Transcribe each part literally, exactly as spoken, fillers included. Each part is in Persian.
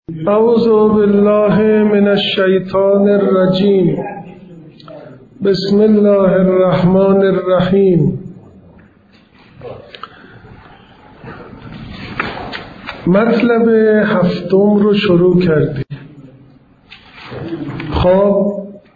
اعوذ بالله من الشیطان الرجیم. بسم الله الرحمن الرحیم. مطلب هفتم رو شروع کردیم. خب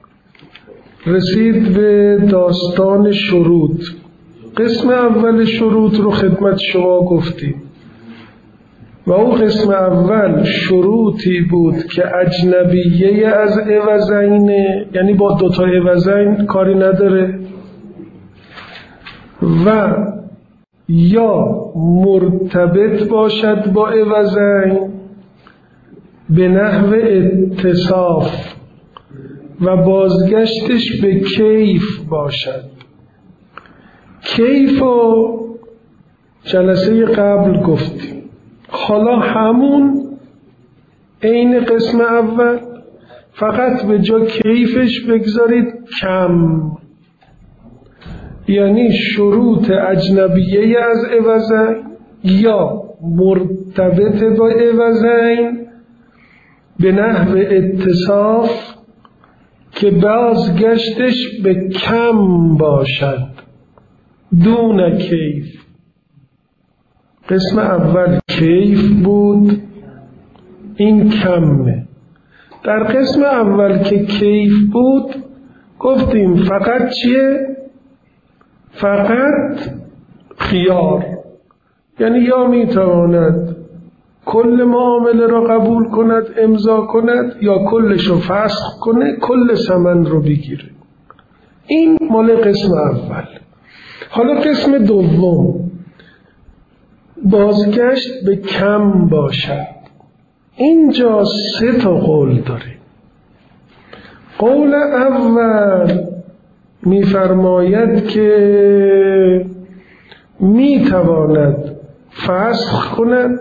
رسید به داستان شروط. قسم اول شروط رو خدمت شما گفتیم و اون قسم اول شروطی بود که اجنبیه از عوضین، یعنی با دوتا عوضین کاری نداره، و یا مرتبط باشد با عوضین به نحو اتصاف و بازگشتش به کیف باشد. کیف و جلسه قبل گفتیم. حالا همون عین قسم اول، فقط به جا کیفش بگذارید کم، یعنی شروط اجنبیه از عوضین یا مرتبط با عوضین به نحو اتصاف که بازگشتش به کم باشد دون کیف. قسم اول کیف بود، این کمه. در قسم اول که کیف بود گفتیم فقط چیه؟ فقط خیار، یعنی یا میتواند کل معامله را قبول کند، امضا کند، یا کلش رو فسخ کنه، کل ثمن رو بگیره. این مال قسم اول. حالا قسم دوم بازگشت به کم باشد. اینجا سه تا قول داره. قول اول میفرماید که میتواند فسخ کند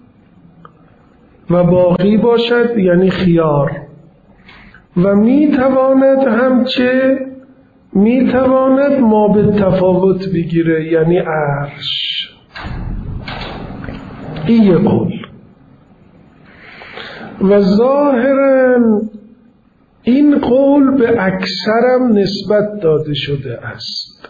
و باقی باشد، یعنی خیار، و میتواند همچه میتواند ما به تفاوت بگیره، یعنی عرش. این یه قول. و ظاهراً این قول به اکثرم نسبت داده شده است.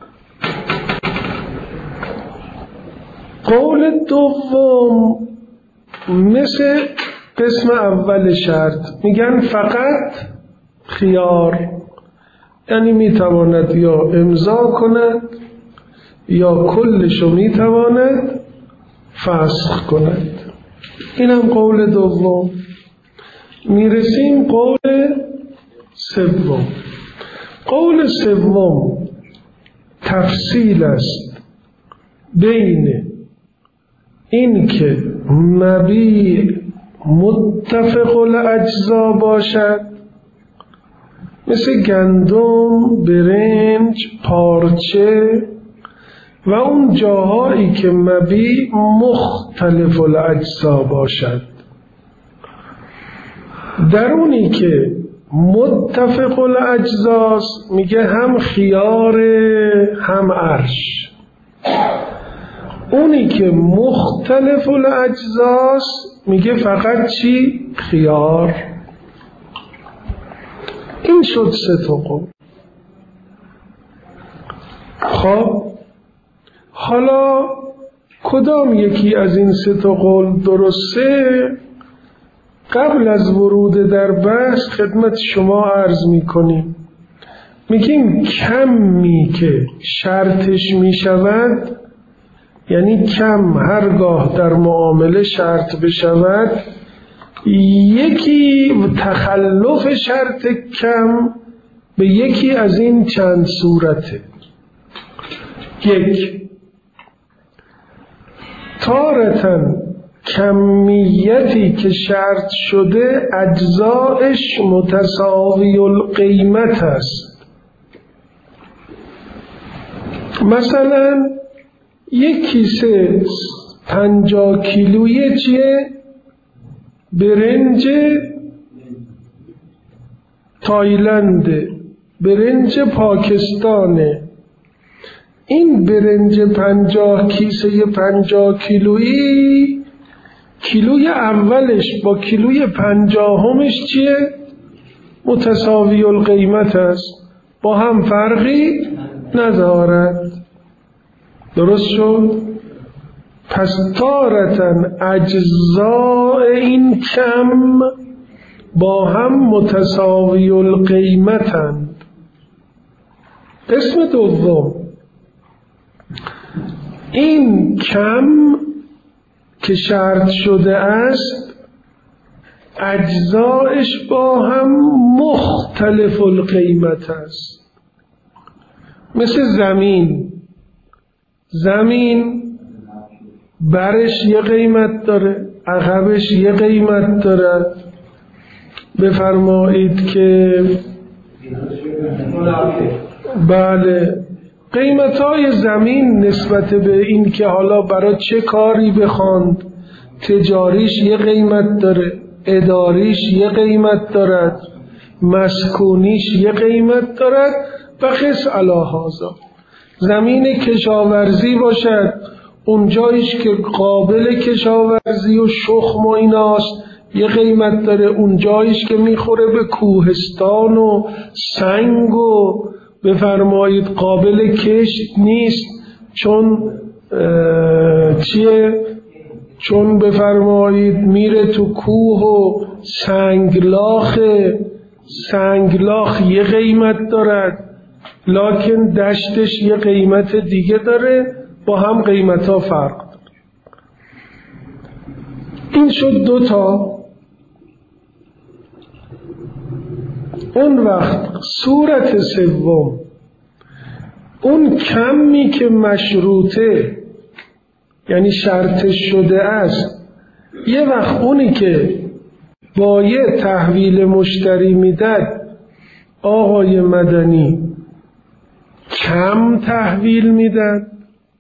قول دوم مثل قسم اول شرط، میگن فقط خیار، یعنی میتواند یا امضا کند یا کلشو میتواند فسخ کند. اینم قول دوم. میرسیم قول سوم. قول سوم تفصیل است بین این که مبیع متفق الاجزا باشد، مثل گندم، برنج، پارچه، و اون جاهایی که مبیع مختلف الاجزا باشد. در اونی که متفق الاجزاست میگه هم خیار هم عرش. اونی که مختلف الاجزاست میگه فقط چی؟ خیار. این شد سه تا قول. خب حالا کدام یکی از این سه تا قول درسته؟ قبل از ورود در بحث خدمت شما عرض میکنیم. میگیم کمی که شرطش میشود، یعنی کم هرگاه در معامله شرط بشود، یکی تخلف شرط کم به یکی از این چند صورته. یک، تارتاً کمیتی که شرط شده اجزایش متساوی القیمت است. مثلا یک کیسه پنجاه کیلویی چیه؟ برنج تایلنده، برنج پاکستانه. این برنج پنجاه کیسه پنجاه کیلویی کیلوی اولش با کیلوی پنجاهمش چیه؟ متساوی القیمت است، با هم فرقی ندارد. درست شد؟ پس تارتن اجزاء این کم با هم متساوی القیمتند. قسم دوم، این کم که شرط شده است اجزایش با هم مختلف القیمت است. مثل زمین، زمین برش یه قیمت داره، عقبش یه قیمت داره. بفرمایید که بله قیمت‌های زمین نسبت به این که حالا برای چه کاری بخواند، تجاریش یه قیمت داره، اداریش یه قیمت دارد، مسکونیش یه قیمت دارد و قس علی هذا. زمین کشاورزی باشد، اون جایش که قابل کشاورزی و شخم و ایناست یه قیمت داره، اون جایش که میخوره به کوهستان و سنگ و بفرمایید قابل کشت نیست، چون چیه؟ چون بفرمایید میره تو کوه و سنگلاخ، سنگلاخ یه قیمت دارد لکن دشتش یه قیمت دیگه داره، با هم قیمت ها فرق داره. این شد دو تا. اون وقت صورت سوم، اون کمی که مشروطه یعنی شرطش شده است، یه وقت اونی که با یه تحویل مشتری میدد آقای مدنی کم تحویل میدد،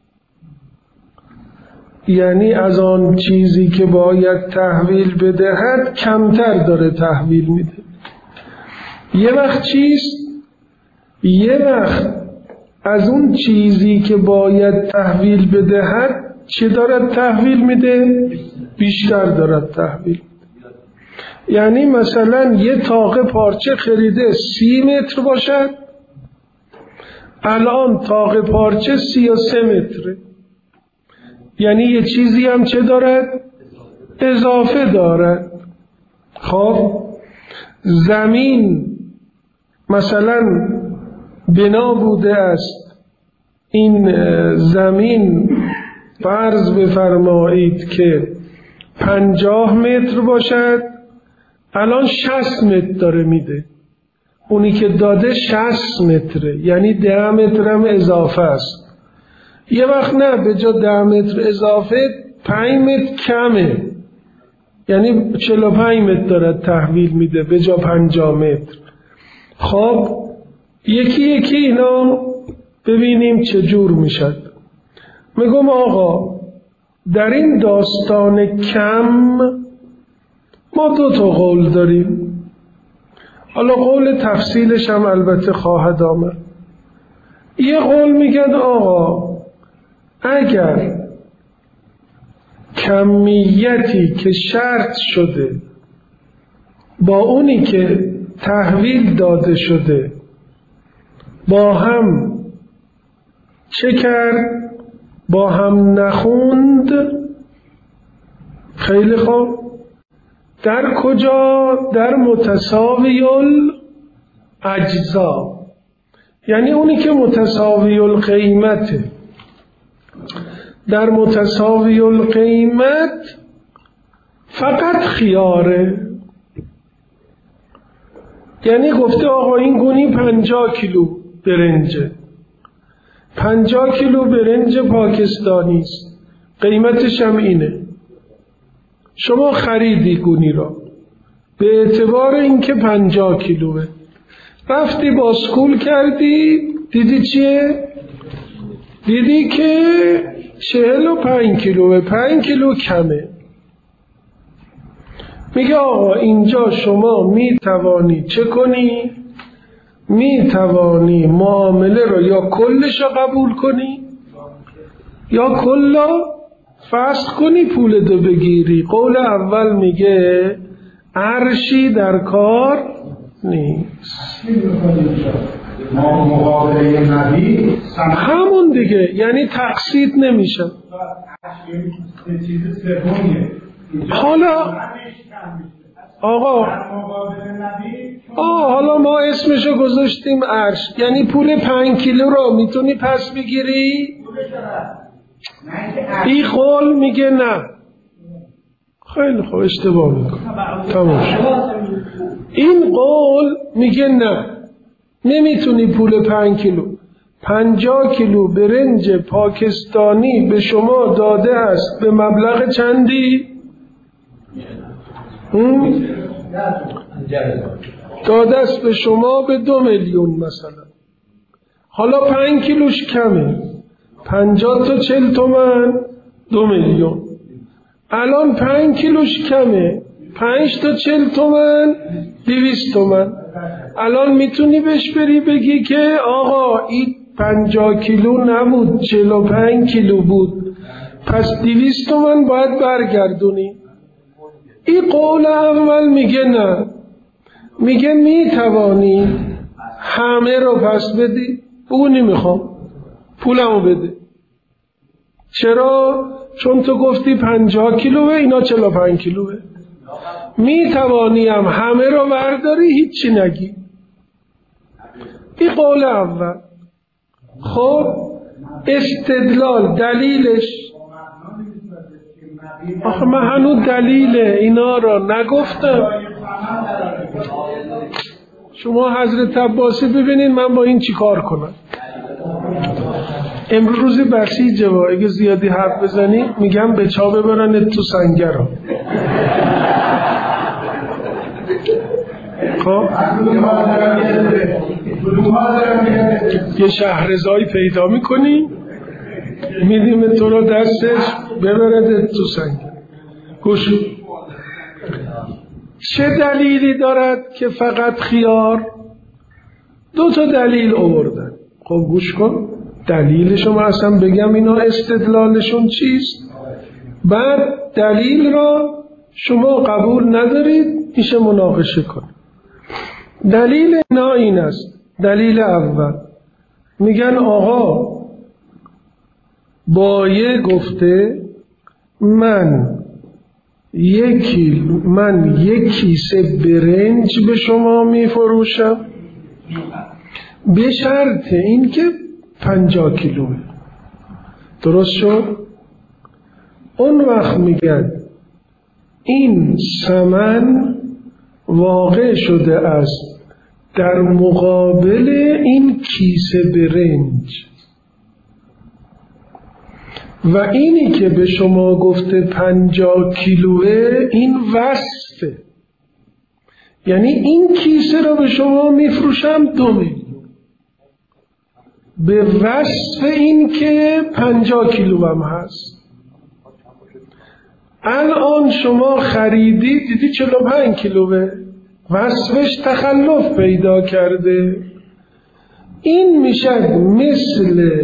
یعنی از آن چیزی که باید تحویل بدهد کمتر داره تحویل میده. یه وقت چیست؟ یه وقت از اون چیزی که باید تحویل بدهد چه دارد تحویل میده؟ بیشتر دارد تحویل. یعنی مثلا یه تاقه پارچه خریده سی متر باشد، الان تاقه پارچه سی و سه متره، یعنی یه چیزی هم چه دارد؟ اضافه دارد. خب زمین مثلا بنا بوده است، این زمین فرض بفرمایید که پنجاه متر باشد، الان شصت متر داره میده، اونی که داده شصت متره، یعنی ده متر هم اضافه است. یه وقت نه، به جا ده متر اضافه پنج متر کمه، یعنی چهل و پنج متر دارد تحویل میده به جا پنجاه متر. خب یکی یکی اینا ببینیم چه جور میشد. میگم آقا در این داستان کم ما دو تا قول داریم، حالا قول تفصیلش هم البته خواهد آمد. یه قول میگن آقا اگر کمیتی که شرط شده با اونی که تحویل داده شده با هم چه کرد؟ با هم نخوند. خیلی خوب. در کجا؟ در متساوی الاجزا، یعنی اونی که متساوی القیمته. در متساوی القیمت فقط خیاره، یعنی گفته آقا این گونی پنجاه کیلو برنجه، پنجاه کیلو برنج پاکستانی است، قیمتش هم اینه. شما خریدی گونی را به اعتبار اینکه پنجاه کیلوه، رفتی باسکول کردی دیدی چیه؟ دیدی که چهل و پنج کیلوه، پنج کیلو کمه. میگه آقا اینجا شما می توانی چه کنی؟ می توانی معامله رو یا کلش رو قبول کنی یا کلا فسخ کنی پولتو بگیری. قول اول میگه عرشی در کار نیست. همون دیگه، یعنی تقسیط نمیشه. حالا آقا آه حالا ما اسمشو گذاشتیم عرش، یعنی پول پنج کیلو رو میتونی پس بگیری؟ این قول میگه نه. خیلی خوب، اشتباه میکنه. تمام شد. این قول میگه نه، نمیتونی پول پنج کیلو پنجاه کیلو برنج پاکستانی به شما داده است به مبلغ چندی؟ داده است به شما به دو میلیون مثلا. حالا پنج کیلوش کمه، پنجاه تا چل تومن، دو میلیون. الان پنج کیلوش کمه، پنج تا چل تومن، دویست تومن. الان میتونی بهش بری بگی که آقا این پنجاه کیلو نبود، چل و پنج کیلو بود، پس دویست تومن باید برگردونی. این قول اول میگه نه، میگه میتوانی همه رو پس بدی. بگو نمیخوام، پولمو بده. چرا؟ چون تو گفتی پنجاه کیلوه، اینا چل و پنج کیلوه. میتوانی هم همه رو برداری، هیچی نگی. این قول اول. خب استدلال دلیلش، آخه من هنوز دلیل اینا را نگفتم. شما حضرت عباسی ببینید من با این چی کار کنم. امروز بسیجه و اگه زیادی حرف بزنی میگم به چا ببرنت تو سنگر رو. خب یه شهرزایی پیدا میکنی، میدیم تو رو دستش ببرد تو سنگر. گوش، چه دلیلی دارد که فقط خیار؟ دو تا دلیل آوردن. خب گوش کن، دلیلشو من اصلا بگم اینا استدلالشون چیست، بعد دلیل را شما قبول ندارید میشه مناقشه کن. دلیل اینا این است. دلیل اول میگن آقا بایه گفته من یکی من یک کیسه برنج به شما میفروشم به شرط این که پنجاه کیلوه. درست شد؟ اون وقت میگن این ثمن واقع شده است در مقابل این کیسه برنج، و اینی که به شما گفته پنجاه کیلوه این وصفه، یعنی این کیسه رو به شما میفروشم دو میلیون به وصف این که پنجاه کیلو هم هست. الان شما خریدی دیدی چهل و پنج کیلوه، وصفش تخلف پیدا کرده. این میشه مثل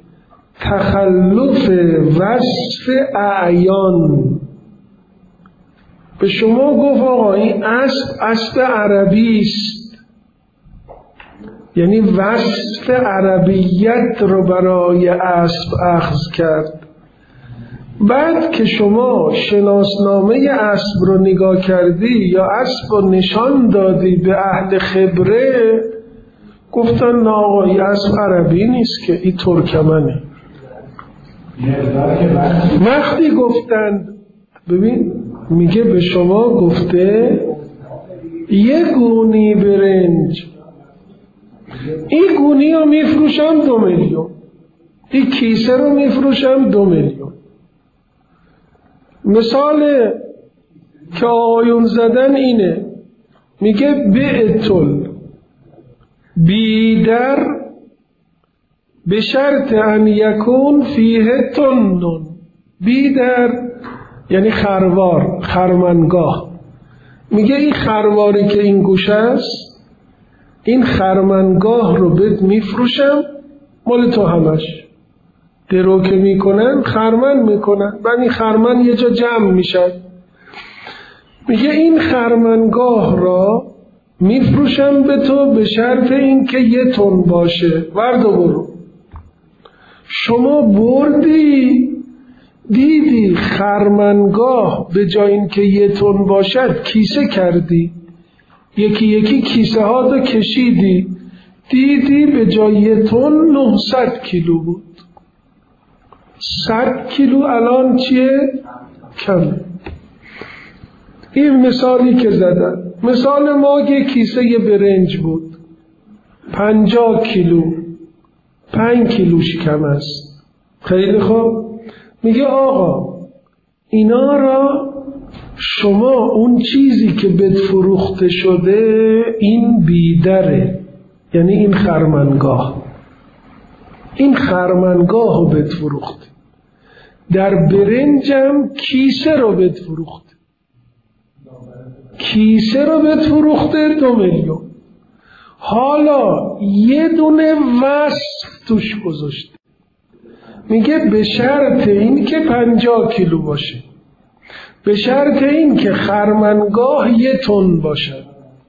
تخلف وصف اعیان. به شما گفت آقا این اسب اسب عربی است، یعنی وصف عربیت رو برای اسب اخذ کرد. بعد که شما شناسنامه اسب رو نگاه کردی یا اسب رو نشان دادی به اهل خبره، گفتن نه آقا این اسب عربی نیست که این ترکمنه. وقتی گفتند ببین میگه به شما گفته یه گونی برنج، این گونی رو میفروشم دو میلیون، این کیسه رو میفروشم دو میلیون. مثال که آقایون زدن اینه، میگه بعتل بیدر به شرط ان یکون فیه تنن. بیدر یعنی خروار، خرمنگاه. میگه این خرواری که این گوشه است، این خرمنگاه رو بهت میفروشم مال تو همش درو که میکنن خرمن میکنن، بعد این خرمن یه جا جمع میشن. میگه این خرمنگاه را میفروشم به تو به شرط این که یه تن باشه، ورد و برو. شما بردی دیدی خرمنگاه به جای این که یه تن باشد کیسه کردی، یکی یکی کیسه ها رو کشیدی، دیدی به جای یه تن نهصد کیلو بود. صد کیلو الان چیه؟ کمه. این مثالی که زدن. مثال ما که کیسه یه برنج بود، پنجاه کیلو، پنج کیلوش کم است. خیلی خوب. میگه آقا اینا را شما اون چیزی که بهت فروخته شده این بیدره، یعنی این خرمنگاه، این خرمنگاه رو بهت فروخته. در برنجم کیسه رو بهت فروخته، کیسه رو بهت فروخته دو میلیون. حالا یه دونه وصف توش گذاشته، میگه به شرط این که پنجاه کیلو باشه، به شرط این که خرمنگاه یه تن باشه.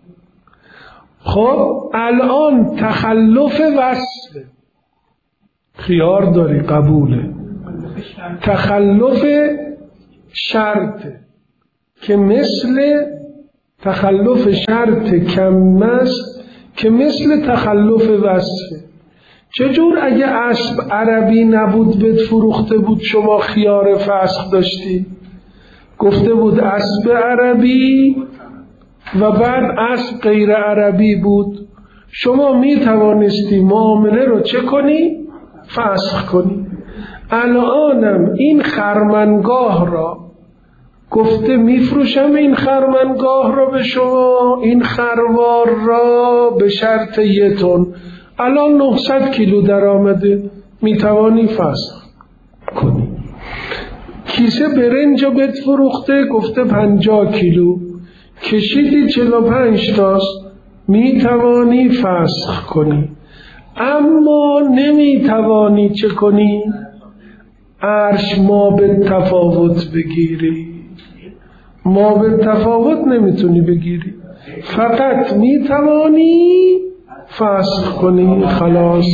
خب الان تخلف وصفه، خیار داری قبوله. تخلف شرطه که مثل تخلف شرط کم است که مثل تخلف وصفه. چجور اگه اسب عربی نبود بهت فروخته بود شما خیار فسخ داشتی؟ گفته بود اسب عربی و بعد اسب غیر عربی بود، شما می توانستی معامله رو چه کنی؟ فسخ کنی. الانم این خرمنگاه را گفته میفروشم این خرمنگاه را به شما، این خروار را به شرط یه تن. الان نهصد کیلو در آمده، میتوانی فسخ کنی. کیسه برنج رو بهت فروخته، گفته پنجاه کیلو، کشیدی چهل و پنج تاست، میتوانی فسخ کنی. اما نمیتوانی چه کنی؟ عرش ما به تفاوت بگیری. ما به تفاوت نمیتونی بگیری، فقط میتوانی فسخ کنی. خلاص.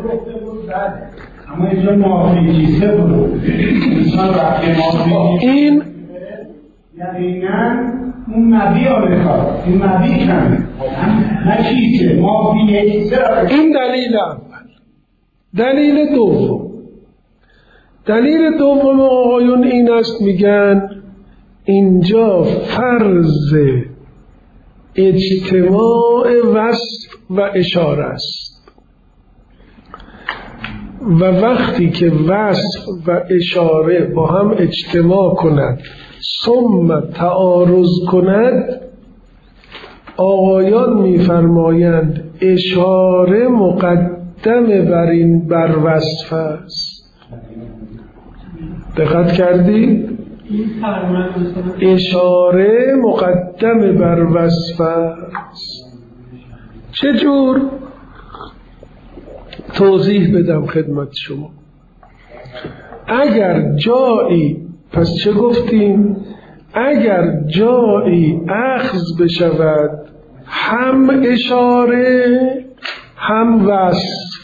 اما اینجا معافی کیسه بود، این یعنی نه اون نبی ها بخواد، این نبی کمه نه کیسه، معافی کیسه. این دلیل اول. دلیل دوم، دلیل دوم آقایون این است، میگن اینجا فرض اجتماع وصف و اشاره است و وقتی که وصف و اشاره با هم اجتماع کند ثم تعارض کند، آقایان میفرمایند اشاره مقدم بر این بر وصف است. دقت کردی؟ اشاره مقدم بر وصف است. چجور؟ توضیح بدم خدمت شما. اگر جایی، پس چه گفتیم؟ اگر جایی اخذ بشود هم اشاره هم وصف،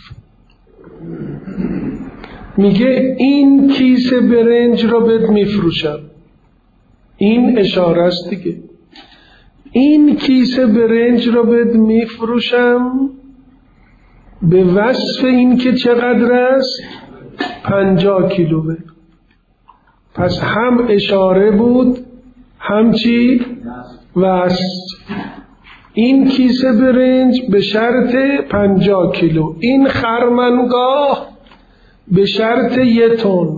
میگه این کیسه برنج را بهت میفروشم، این اشاره است دیگه. این کیسه برنج را بهت میفروشم به وصف این که چقدر است؟ پنجاه کیلوه. پس هم اشاره بود هم چی؟ وصف. این کیسه برنج به شرط پنجاه کیلو، این خرمنگاه به شرط یه تن.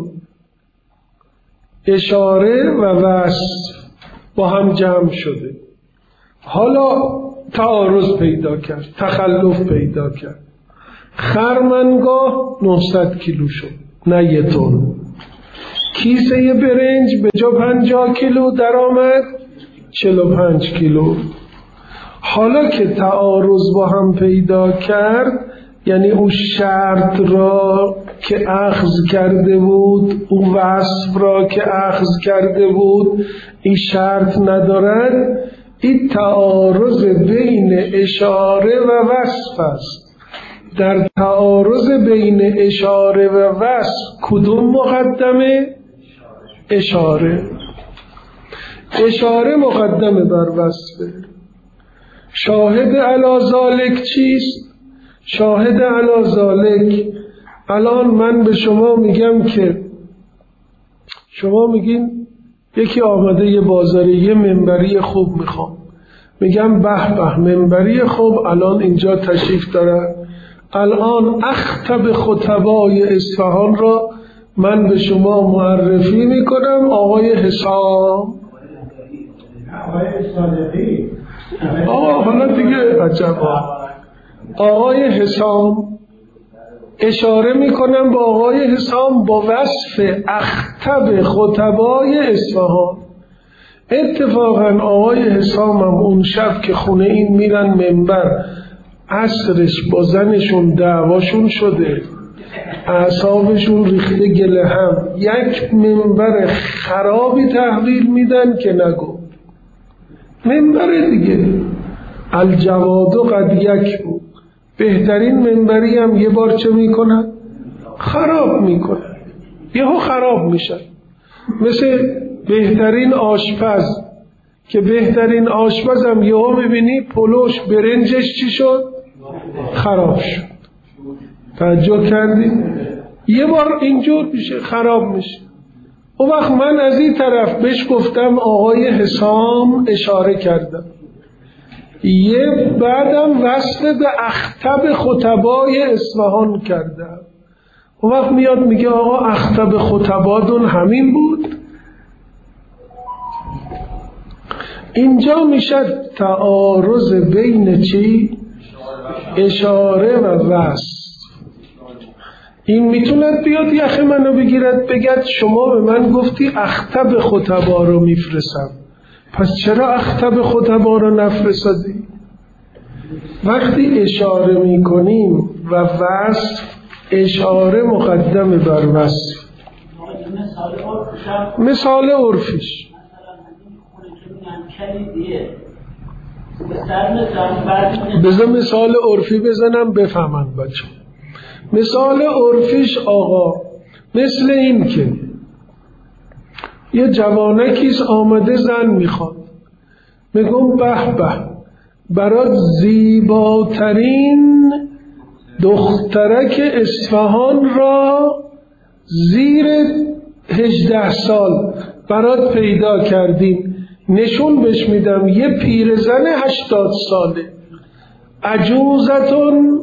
اشاره و وصف با هم جمع شده. حالا تعارض پیدا کرد، تخلف پیدا کرد. خرمنگاه نهصد کیلو شد، نه یه تن. کیسه برنج به جا پنجاه کیلو در آمد، چهل و پنج کیلو. حالا که تعارض با هم پیدا کرد، یعنی اون شرط را که اخذ کرده بود، اون وصف را که اخذ کرده بود، این شرط ندارد. این تعارض بین اشاره و وصف است. در تعارض بین اشاره و وصف کدوم مقدمه؟ اشاره. اشاره مقدمه بر وصفه. شاهد علی ذالک چیست؟ شاهد علی ذالک، الان من به شما میگم که شما میگین یکی آمده یه بازاری یه منبری خوب میخوام، میگم به به منبری خوب الان اینجا تشریف دارن. الان اخطب خطبای اصفهان را من به شما معرفی میکنم. آقای حسام، آقا حالا دیگه عجبا، آقای حسام اشاره میکنم با آقای حسام با وصف اخطب خطبای اصفهان. اتفاقا آقای حسام هم اون شب که خونه این میرن منبر، عصرش با زنشون دعواشون شده، اعصابشون ریخته گله هم، یک منبر خرابی تحویل میدن که نگو منبر دیگه. الجواد قد یک بود، بهترین منبری هم یه بار چه میکنن؟ خراب میکنن، یهو خراب میشن. مثل بهترین آشپز که بهترین آشپز هم یهو میبینی پلوش برنجش چی شد؟ خراب شد. توجه کردی؟ یه بار اینجور میشه، خراب میشه. اون وقت من از این طرف بهش گفتم آقای حسام، اشاره کردم. یه بعدم وصل به اخطب خطبای اصفهان کردم. اون وقت میاد میگه آقا اخطب خطبادون همین بود. اینجا میشه تعارض بین چی؟ اشاره و وصف. این میتوند بیاد یخ منو بگیرد بگد شما به من گفتی اخطب خطبا رو میفرستم، پس چرا اخطب خطبا رو نفرستادی؟ وقتی اشاره میکنیم و وصف، اشاره مقدم بر وصف. مثال عرفیش بذار مثال عرفی بزنم بفهمن بچه. مثال عرفیش آقا مثل این که یه جوانکیز آمده زن میخواد، میگم به به برات زیباترین دخترک اصفهان را زیر هجده سال برات پیدا کردیم. نشون بهش میدم یه پیرزن هشتاد ساله، عجوزتون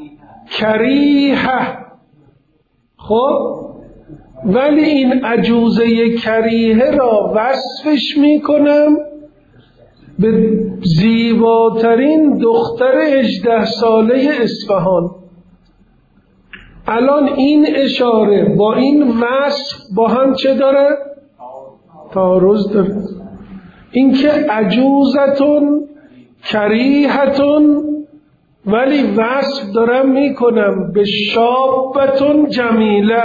کریهه. خب ولی این عجوزه کریهه را وصفش میکنم به زیباترین دختر هجده ساله اصفهان. الان این اشاره با این وصف با هم چه داره؟ تعارض داره. این که عجوزتون کریهتون، ولی وصف دارم میکنم به شابتون جمیله.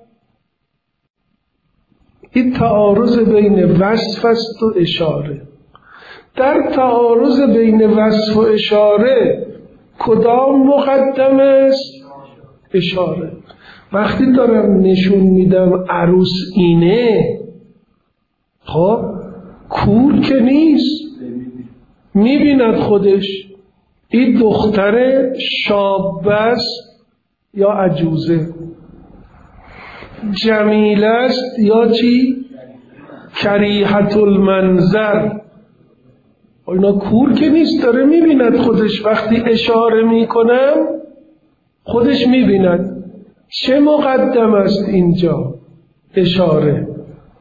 این تعارض بین وصف است و اشاره. در تعارض بین وصف و اشاره کدام مقدم است؟ اشاره. وقتی دارم نشون میدم عروس اینه، خب کور که نیست، میبیند خودش این دختر شاب است یا عجوزه، جمیله است یا چی؟ کریهت المنظر. اینا کور که نیست، داره میبیند خودش. وقتی اشاره میکنم خودش میبیند. چه مقدم است اینجا؟ اشاره.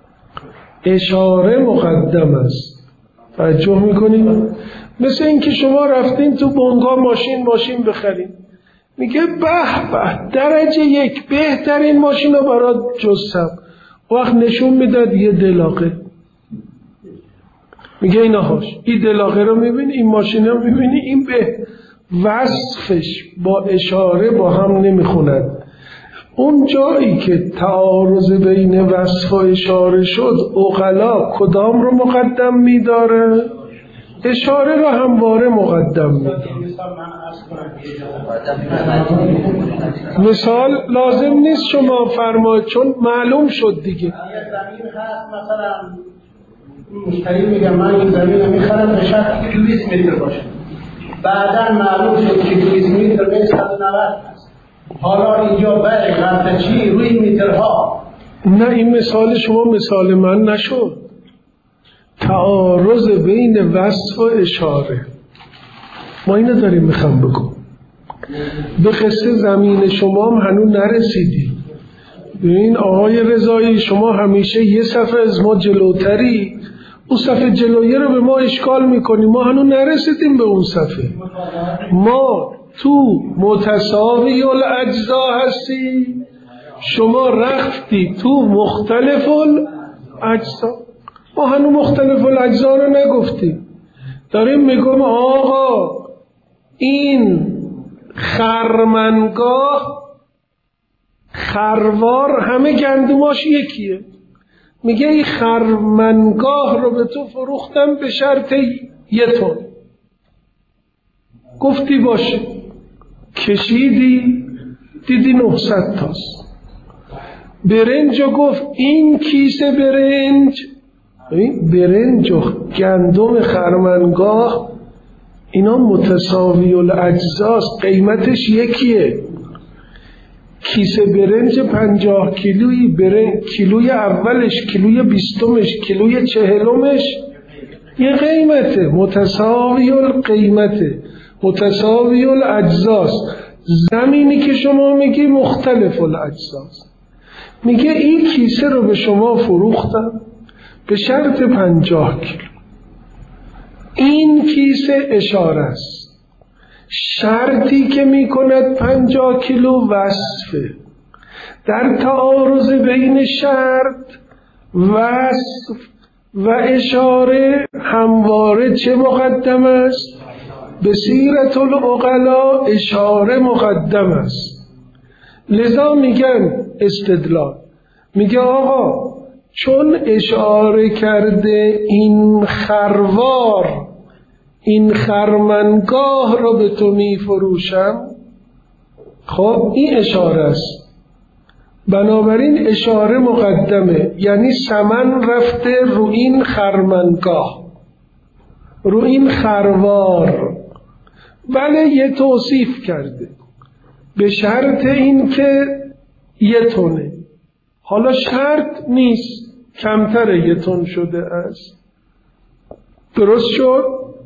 اشاره مقدم است. توجه میکنید؟ مثل اینکه شما رفتین تو بنگاه ماشین ماشین بخرین، میگه به به درجه یک بهترین ماشین رو برات جستم. وقت نشون میداد یه دلاغه، میگه اینهاش، این دلاغه رو میبینی، این ماشین رو میبینی، این به وصفش با اشاره با هم نمیخوند. اون جایی که تعارض بین وصف و اشاره شد، عقلا کدام رو مقدم میداره؟ اشاره رو همواره مقدم میداره. مثال لازم نیست شما فرمایید، چون معلوم شد دیگه. زمین هست مثلا مشتری میگه من این زمین رو میخرم به شرطی که دویست متر باشه، بعدا معلوم شد که دویست متر به صد و نود هست. حالا اینجا برای غلطچی روی مترها. نه، این مثال شما مثال من نشد. تعارض بین وصف و اشاره، ما اینو داریم میخوام بگم. به قصه زمین شما هم هنوز نرسیدیم. ببین آقای رضایی، شما همیشه یه صفحه از ما جلوتری، اون صفحه جلویی رو به ما اشکال میکنیم. ما هنوز نرسیدیم به اون صفحه. ما تو متساوی الاجزا هستی، شما رفتی تو مختلف الاجزا. ما هنوز مختلف الاجزا رو نگفتیم. داریم میگم آقا این خرمنگاه خروار همه گندماش یکیه. میگه این خرمنگاه رو به تو فروختم به شرط یه تن. گفتی باشه، کشیدی دیدی نهصد تاست. برنج رو گفت این کیسه برنج، برنج و گندم خرمنگاه اینا متساوی الاجزاست، قیمتش یکیه. کیسه برنج پنجاه کیلویی، برنج کیلوی اولش، کیلوی بیستمش، کیلوی چهلمش یه قیمته، متساوی القیمته، متساوی الاجزاست. زمینی که شما میگی مختلف الاجزاست. میگه این کیسه رو به شما فروختم به شرط پنجاه کیلو. این کیسه اشاره است. شرطی که میکند پنجاه کیلو وصفه. در تعارض بین شرط، وصف و اشاره همواره چه مقدم است؟ به سیرت العقلا اشاره مقدم است. لذا میگن استدلال، میگه آقا چون اشاره کرده این خروار، این خرمنگاه رو به تو می فروشم، خب این اشاره است، بنابراین اشاره مقدمه، یعنی ثمن رفته رو این خرمنگاه، رو این خروار. بله یه توصیف کرده به شرط این که یه تونه. حالا شرط نیست، کمتر یه تن شده است. درست شد؟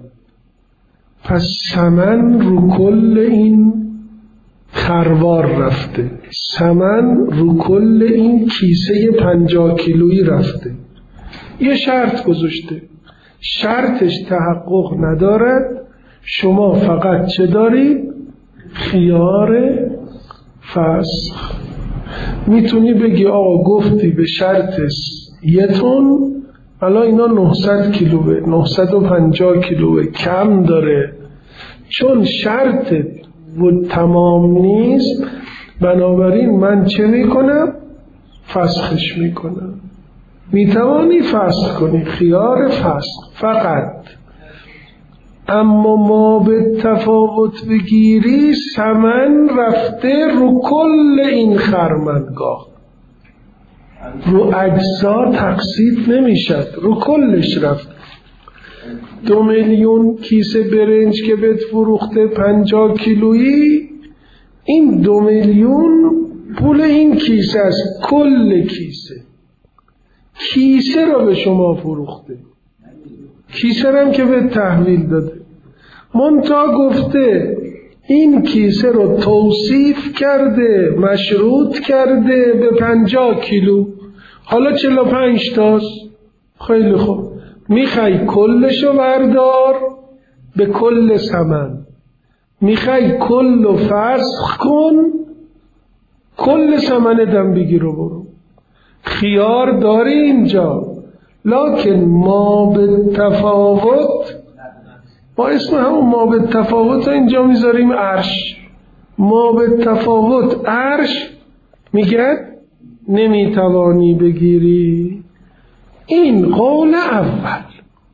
پس ثمن رو کل این خروار رفته، ثمن رو کل این کیسه پنجاه کیلویی رفته. یه شرط گذاشته، شرطش تحقق ندارد، شما فقط چه دارید؟ خیار فسخ. میتونی بگی آقا گفتی به شرط یه تن، الان اینا نهصد کیلوه، نهصد و پنجاه کیلوه، کم داره، چون شرط و تمام نیست، بنابراین من چه میکنم؟ فسخش میکنم. میتوانی فسخ کنی، خیار فسخ فقط. اما ما به تفاوت بگیری، ثمن رفته رو کل این خرمنگاه، رو اجزا تقسیم نمیشد، رو کلش رفت. دو میلیون کیسه برنج که بهت فروخته پنجاه کیلویی، این دو میلیون پول این کیسه است، کل کیسه. کیسه رو به شما فروخته، کیسه رو هم که به تحویل داده، منتها گفته این کیسه رو توصیف کرده، مشروط کرده به پنجاه کیلو، حالا چهل و پنج تاست. خیلی خوب، میخوای کلشو بردار به کل ثمن، میخوای کلو فسخ کن، کل ثمن دم بگیر و برو. خیار داری اینجا، لکن ما به تفاوت ما اسم همون ما به تفاوت اینجا میذاریم عرش. ما به تفاوت عرش میگه نمیتوانی بگیری. این قول اول.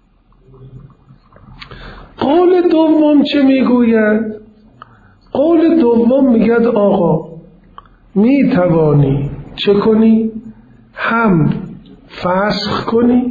قول دوم چه میگوید؟ قول دوم میگه آقا میتوانی چه کنی؟ هم فسخ کنی،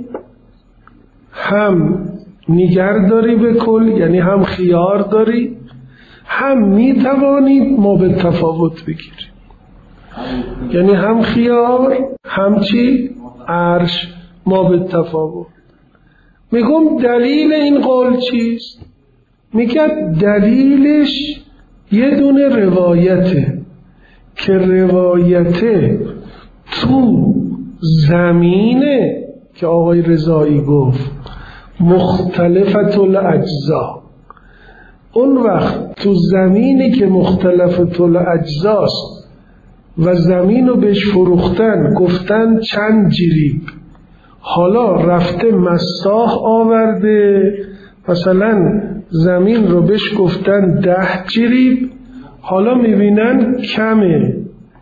هم نگهداری به کل، یعنی هم خیار داری، هم میتوانی ما به تفاوت بگیری. یعنی هم خیار، هم چی؟ عرش، ما به تفاوت. میگم دلیل این قول چیست؟ میگه دلیلش یه دونه روایته که روایته تو زمینه که آقای رضایی گفت مختلفت الاجزا. اون وقت تو زمینی که مختلفت الاجزاست و زمین رو بهش فروختن گفتن چند جریب، حالا رفته مساح آورده مثلا زمین رو بهش گفتن ده جریب، حالا میبینن کمه،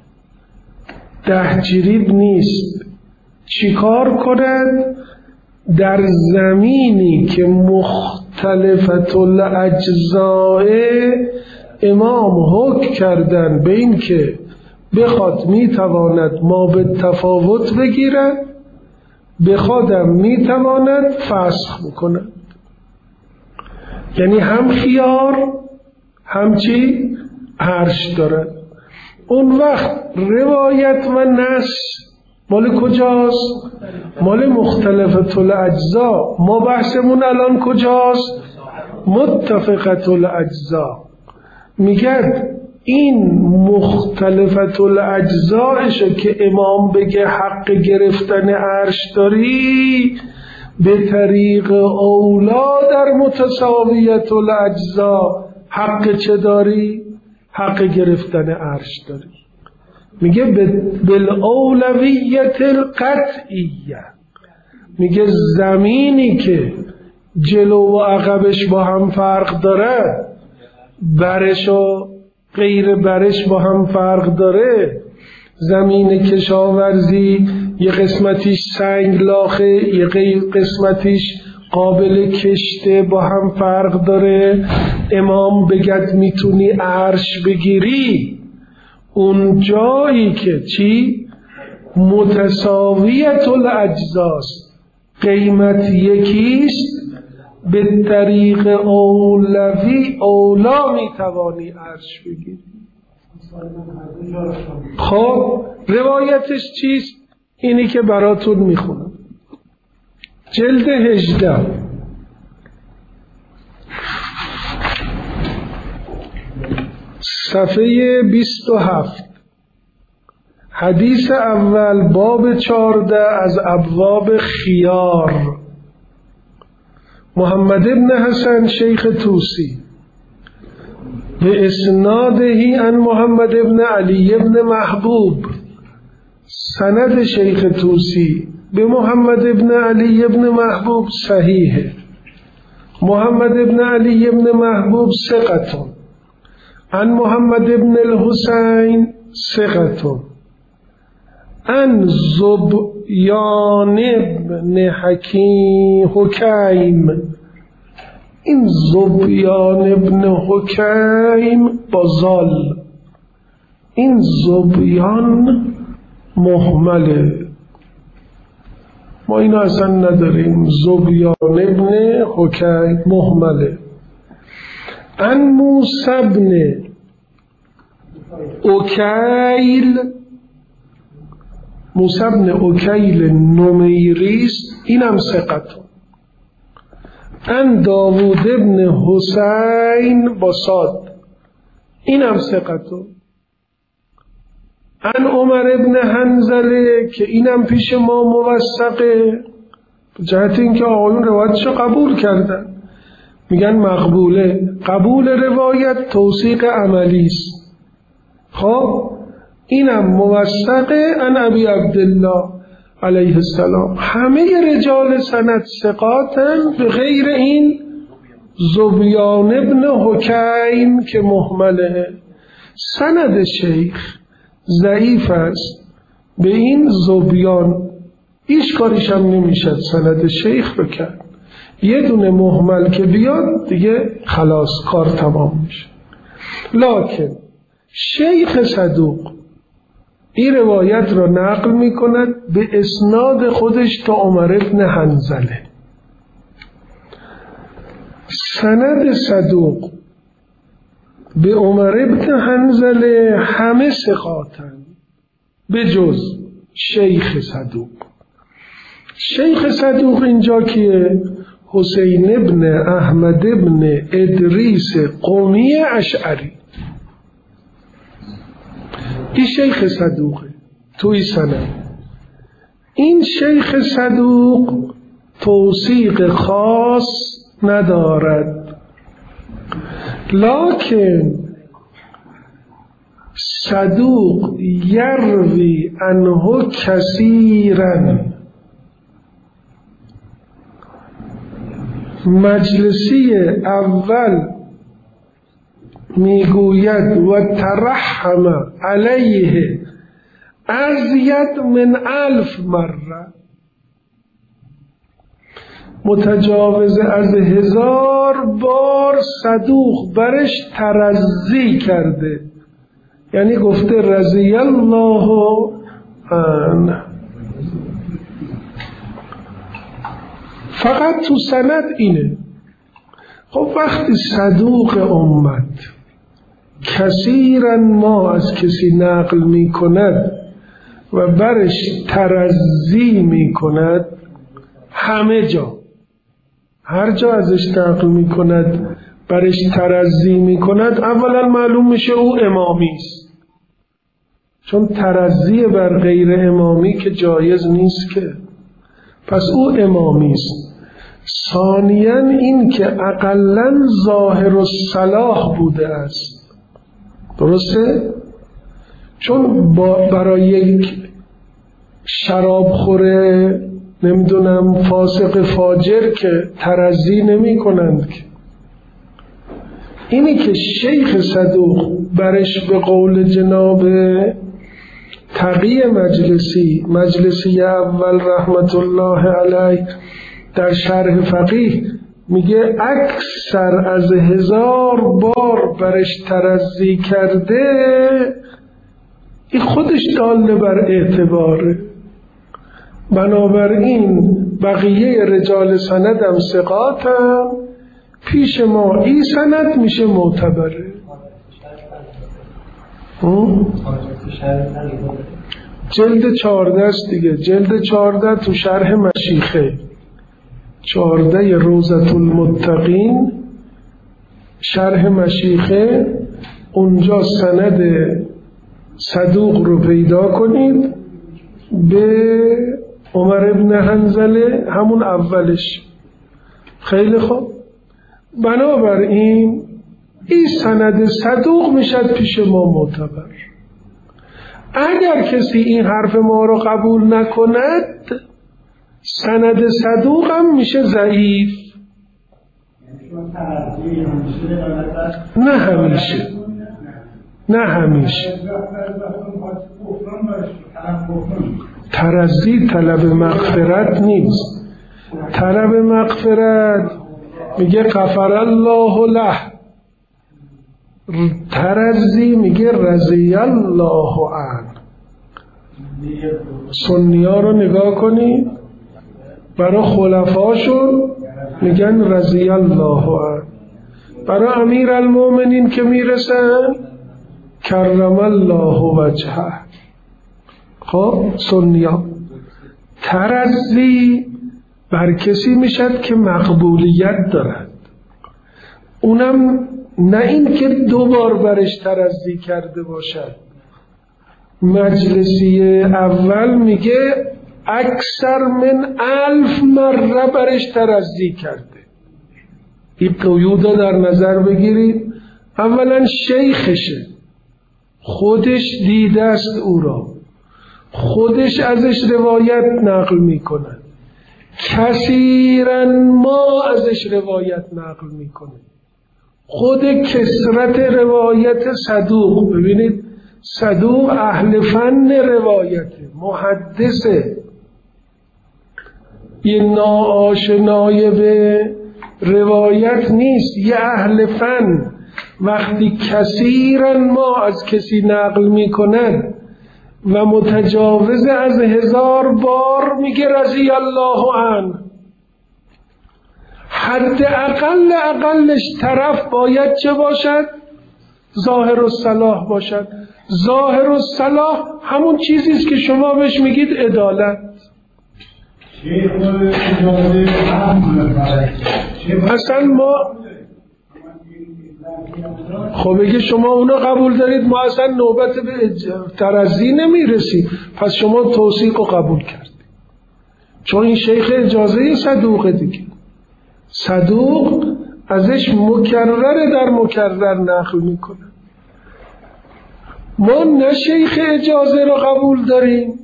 ده جریب نیست. چیکار کنند؟ در زمینی که مختلفت الاجزاء امام حکم کردن به این که بخواد میتواند ما به تفاوت بگیرد، بخوادم میتواند فسخ بکند. یعنی هم خیار هم چی؟ عرش دارد. اون وقت روایت و نص مال کجاست؟ مال مختلفت الاجزا. ما بحثمون الان کجاست؟ متفقت الاجزا. میگه این مختلفت الاجزایشه که امام بگه حق گرفتن عرش داری، به طریق اولا در متساویت الاجزا حق چه داری؟ حق گرفتن عرش داری. میگه بالاولویت القطعیه، میگه زمینی که جلو و عقبش با هم فرق داره، برش و غیر برش با هم فرق داره، زمین کشاورزی یه قسمتیش سنگ لاخه، یه قسمتیش قابل کشته، با هم فرق داره. امام بگد میتونی عرش بگیری اون جایی که چی؟ متساویت الاجزاست، قیمت یکیست، به طریق اولوی اولا میتوانی عرش بگیری. خب روایتش چیست؟ اینی که براتون میخونم. جلد هجده صفحه بیست و هفت، حدیث اول، باب چارده از ابواب خیار. محمد ابن حسن شیخ توسی به اسنادهی عن محمد ابن علی ابن محبوب. سند شیخ توسی به محمد ابن علی ابن محبوب صحیحه. محمد ابن علی ابن محبوب ثقة. عن محمد ابن الحسین ثقة. عن زبیان ابن حکیم حکیم. این زبیان ابن حکیم با زال، این زبیان مهمله، ما اینو اصلا نداریم. زبیان ابن حکیم مهمله. عن موسی ابن اوکیل، موسی ابن اوکیل نمیریست، اینم ثقت. عن داوود ابن حسین باساد، اینم ثقت. عن عمر ابن حنظله که اینم پیش ما موثقه، جهت اینکه آقایون روایتشو قبول کردن، میگن مقبوله. قبول روایت توثیق عملی است. خب اینم موثقه. عن ابی عبدالله علیه السلام. همه رجال سند ثقاتن به غیر این ذبیان ابن حکیم که مهمله، سند شیخ ضعیف است. به این ذبیان هیچ کاریش هم نمیشد سند شیخ رو کرد. یه دونه مهمل که بیاد دیگه خلاص کار تمام میشه. لکن شیخ صدوق این روایت را نقل میکند به اسناد خودش تا عمر بن حنظله. سند صدوق به عمر بن حنظله همه ثقاتند به جز شیخ صدوق. شیخ صدوق اینجا که حسین ابن احمد ابن ادریس قمی اشعری، این شیخ صدوقه توی سند. این شیخ صدوق توثیق خاص ندارد، لکن صدوق یروی عنه کثیرا. مجلسی اول میگوید و ترحم علیه ازید من الف مره، متجاوز از هزار بار صدوق برش ترضی کرده، یعنی گفته رضی الله عنه. فقط تو سند اینه. خب وقتی صدوق امت کثیرا ما از کسی نقل می کند و برش ترضی می کند، همه جا هر جا ازش نقل می کند برش ترضی می کند، اولا معلوم میشه او امامی است، چون ترضی بر غیر امامی که جایز نیست که، پس او امامی است. ثانیاً این که اقلاً ظاهر الصلاح بوده است، درسته؟ چون برای یک شراب خوره نمیدونم فاسق فاجر که ترضی نمی کنند که. اینی که شیخ صدوق برش به قول جناب تقی مجلسی مجلسی اول رحمت الله علیه در شرح فقیه میگه اکثر از هزار بار برش ترضی کرده، این خودش داله بر اعتباره. بنابراین بقیه رجال سندم ثقاتم، پیش ما این سند میشه معتبره. جلد چهارده است دیگه، جلد چهارده تو شرح مشیخه، چهارده روضة المتقین شرح مشیخه، اونجا سند صدوق رو پیدا کنید به عمر بن حنظله، همون اولش. خیلی خوب. بنابراین این سند صدوق میشد پیش ما معتبر. اگر کسی این حرف ما رو قبول نکند، سند صدوق هم میشه ضعیف. نه همیشه نه همیشه ترضی طلب مغفرت نیست. طلب مغفرت میگه غفر الله له، ترضی میگه رضی الله عنه. سنی ها رو نگاه کنید، برای خلفاشون میگن رضی الله عنه، برای امیر المومنین که میرسن کرم الله وجهه. خب سنی ها ترضی بر کسی میشد که مقبولیت دارد، اونم نه این که دو بار برش ترضی کرده باشد. مجلسی اول میگه اکثر من الف مره برش ترضی کرده. این قیودا در نظر بگیرید. اولا شیخشه، خودش دیده است او را، خودش ازش روایت نقل میکنه، کثیرا ما ازش روایت نقل میکنه. خود کثرت روایت صدوق، ببینید صدوق اهل فن روایته، محدثه، یه ناآشنای به روایت نیست، یه اهل فن. وقتی کثیرا ما از کسی نقل میکنن و متجاوز از هزار بار میگه رضی الله عنه، حد اقل اقلش طرف باید چه باشد؟ ظاهر الصلاح باشد. ظاهر الصلاح همون چیزیست که شما بهش میگید عدالت. اصلا ما خب اگه شما اونا قبول دارید، ما اصلا نوبت به ترضی نمیرسیم. پس شما توثیق رو قبول کردید، چون این شیخ اجازه صدوقه دیگه. صدوق ازش مکرر در مکرر نقل میکنه. ما نه شیخ اجازه رو قبول داریم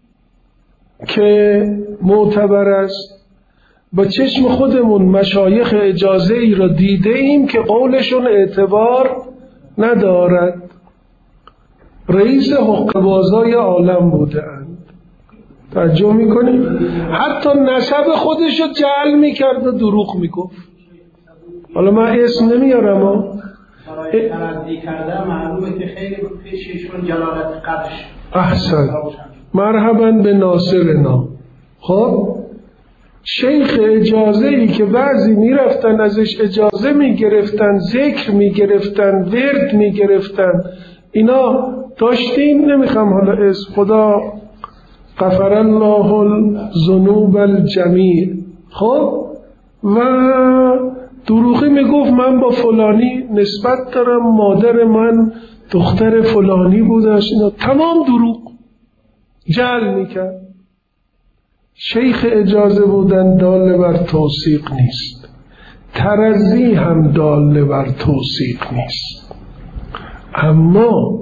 که معتبر است، با چشم خودمون مشایخ اجازه ای را دیده ایم که قولشون اعتبار ندارد، رئیس حقه‌بازای عالم بوده اند. توجه میکنیم؟ حتی نسب خودش رو جعل میکرد و دروغ میگفت. حالا من اسم نمیارم ها، برای تردی کرده معلومه که خیلی پیششون جلالت قدرش. احسن، مرحبا به ناصرنا. خب شیخ اجازه ای که بعضی میرفتن ازش اجازه میگرفتن، ذکر میگرفتن، ورد میگرفتن، اینا داشتیم. نمیخوام حالا اسم، خدا غفر الله الذنوب الجمیع. خب و دروغی میگفت من با فلانی نسبت دارم، مادر من دختر فلانی بودش، اینا تمام دروغ جعل میکرد. شیخ اجازه بودن دال بر توثیق نیست، ترضی هم دال بر توثیق نیست. اما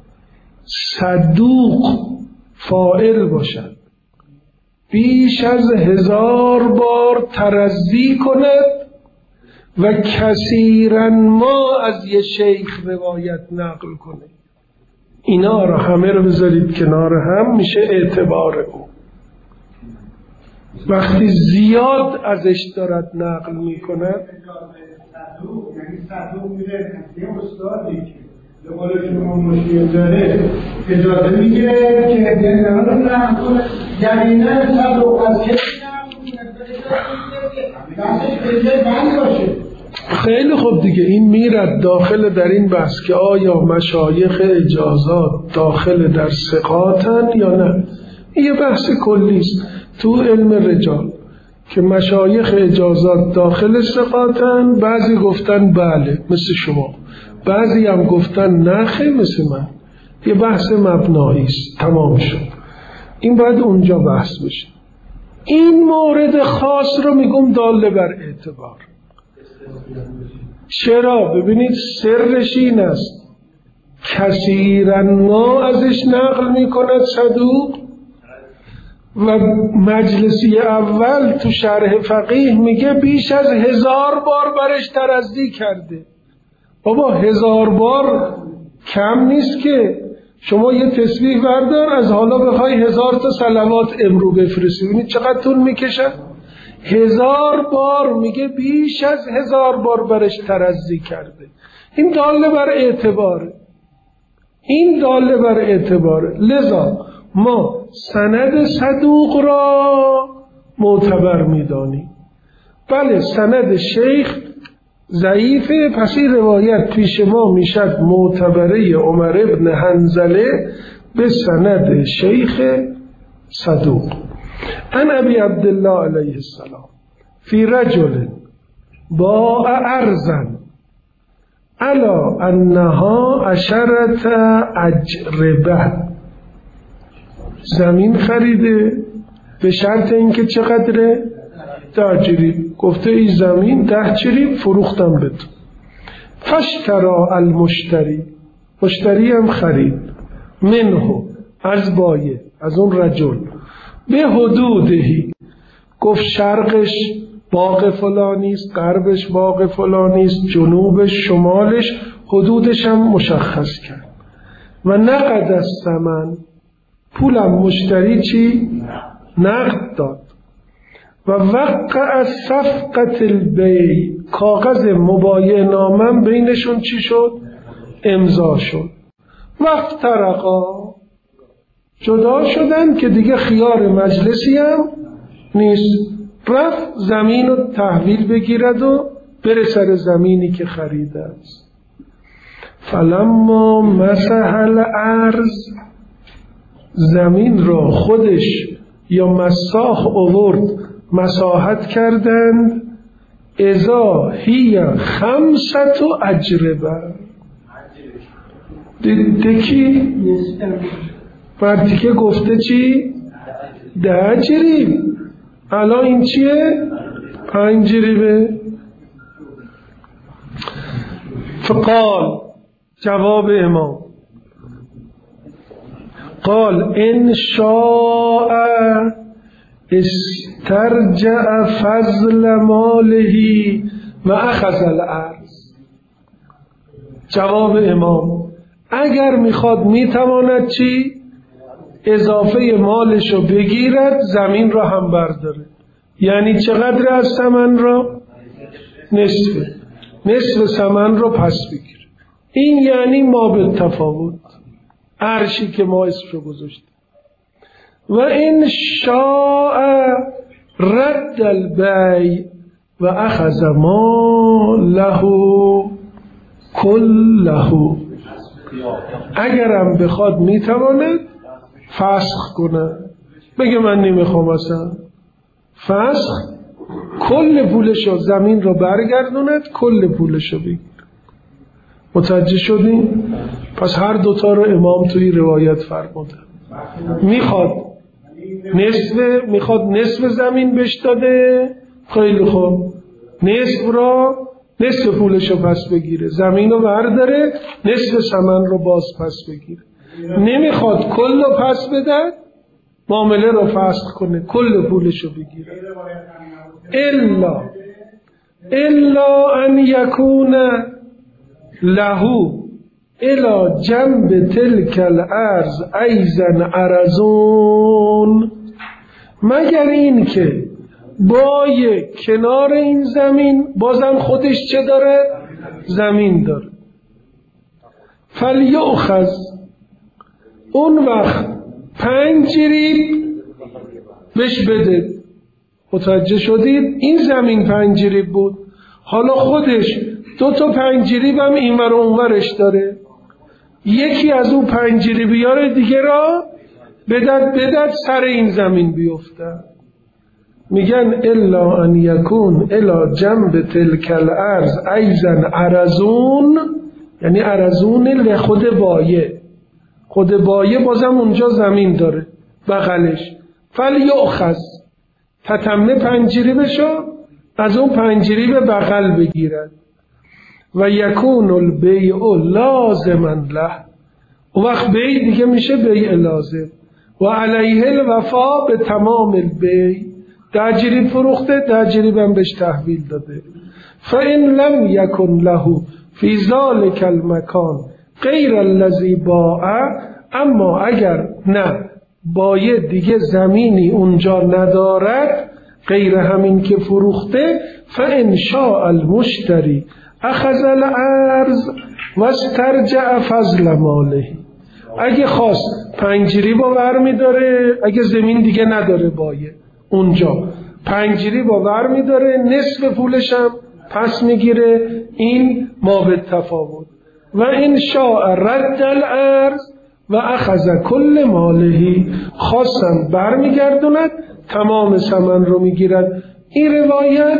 صدوق فاعل باشد، بیش از هزار بار ترضی کند و کثیرا ما از یه شیخ روایت نقل کنه، اینا رو همه رو بذارید کنار هم، میشه اعتبار او. وقتی زیاد ازش دارد نقل میکند، یعنی صدوق میره یه استادی که به قول شما مشکل داره اجازه میگیره که دنیا رو نقل کنه، یعنی نه صدوق از کسی خیلی خوب دیگه. این میرد داخل در این بحث که آیا مشایخ اجازات داخل در ثقاتن یا نه. این یه بحث کلیست تو علم رجال که مشایخ اجازات داخل ثقاتن. بعضی گفتن بله مثل شما، بعضی هم گفتن نخه مثل من. یه بحث مبناییست، تمام شد. این باید اونجا بحث بشه. این مورد خاص رو میگم داله بر اعتبار. چرا؟ ببینید سرش این است، کثیرا ما ازش نقل میکند صدوق، و مجلسی اول تو شرح فقیه میگه بیش از هزار بار برش ترضی کرده. بابا هزار بار کم نیست که. شما یه تسبیح بردار، از حالا بخوای هزار تا صلوات امرو بفرستی، ببینید چقدر طول میکشه. هزار بار میگه بیش از هزار بار برش ترضی کرده. این داله بر اعتباره، این داله بر اعتباره. لذا ما سند صدوق را معتبر میدانیم. بله سند شیخ ضعیفه، پس این روایت پیش ما میشد معتبره عمر ابن حنظله به سند شیخ صدوق. ان ابی عبدالله علیه السلام فی رجل باع ارضا الا انها عشرت اجربه، زمین خریده به شرط اینکه چقدره؟ ده جریب. گفته این زمین ده جریب فروختم به تو. فاشتری المشتری، مشتری هم خرید، منه از بایع، از اون رجل، به حدودهی، گفت شرقش باغ فلانیست، غربش باغ فلانیست، جنوبش، شمالش، حدودش هم مشخص کرد. و نقد از ثمن، پولم مشتری چی؟ نقد داد. و وقع از صفقت البیع، کاغذ مبایع نامم بینشون چی شد؟ امضا شد. وافترقا، جدا شدن که دیگه خیار مجلسی هم نیست. رفت زمین رو تحویل بگیرد و بره سر زمینی که خریده است. فلما مسح الارض، زمین را خودش یا مساح آورد مساحت کردند. اذا هی خمسة اجربه، دکی مردی که گفته چی؟ ده جریب. الان این چیه؟ پنج جریبه. فقال، جواب امام، قال ان شاء استرجع فضل ماله و اخذ الارض. جواب امام، اگر میخواد میتواند چی؟ اضافه مالش رو بگیرد، زمین را هم برداره. یعنی چقدر از ثمن را؟ نصف نصف ثمن را پس بگیره. این یعنی ما به تفاوت، عرشی که ما اسم رو گذاشتیم. و ان شاء رد البیع و اخذ ماله کله. اگرم بخواد میتواند فسخ کنه، بگه من نمیخوام اصلا، فسخ، کل پولشو، زمین رو برگردوند، کل پولشو بگیر. متوجه شدیم؟ پس هر دوتا رو امام توی روایت فرموده. میخواد نصف میخواد نصف زمین بهش داده، خیلی خوب، نصف را نصف پولشو پس بگیره، زمین رو برداره، نصف ثمن رو باز پس بگیره. نمیخواد کل رو پس بده، معامله رو فسخ کنه، کل پولشو بگیره. الا الا ان یکون له الی جنب تلک الارض ایزن عرضون، مگر این که بای کنار این زمین بازم خودش چه داره؟ زمین داره. فلیؤخذ، اون وقت پنج جریب بهش بده. متوجه شدید؟ این زمین پنج جریب بود، حالا خودش دو تا پنج جریب هم اینور و اونورش داره. یکی از اون پنج جریبیار دیگه را بدد بدد سر این زمین بیفته. میگن الا ان یکون الی جنب تلک الارض ایزن عرضون، یعنی عرضون لخود بایه، خود بایه بازم اونجا زمین داره بغلش. فلیؤخذ، تتمه پنجری بشو از اون پنجری به بغل بگیرد. و یکون البیع لازما له، اون وقت بیع دیگه میشه بیع لازم. و علیه الوفا به تمام البیع، ده جریب فروخته، ده جریب هم بهش تحویل داده. فإن لم یکن له فی ذلک المکان غیر الذی باع، اما اگر نه بایع دیگه زمینی اونجا ندارد غیر همین که فروخته، فإن شاء المشتری اخذ الارض و استرجع فضل ماله، اگه خواست پنجری با ور می داره، اگه زمین دیگه نداره بایع اونجا، پنجری با ور می داره، نصف پولشم پس میگیره. این ما به تفاوت. و ان شاء رد الارض و اخذ کل مالهی، خواستن بر میگردوند، تمام ثمن رو میگیرد. این روایت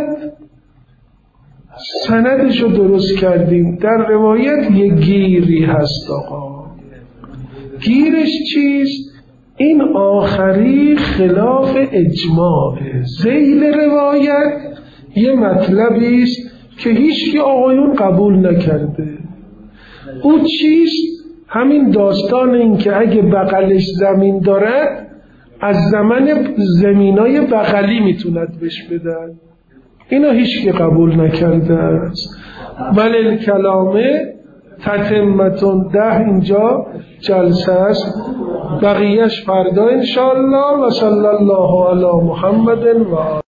سندش رو درست کردیم. در روایت یه گیری هست آقا. گیرش چیست؟ این آخری خلاف اجماعه. ذیل روایت یه مطلبی است که هیچ آقایون قبول نکرده. او چیست؟ همین داستان این که اگه بغلش زمین دارد از زمن زمینای بغلی میتوند بهش بدن. اینو هیچ که قبول نکرده است. ولی کلامه تتمتون ده اینجا جلسه است، بقیهش فردا انشاءالله. و صلی الله علی محمد و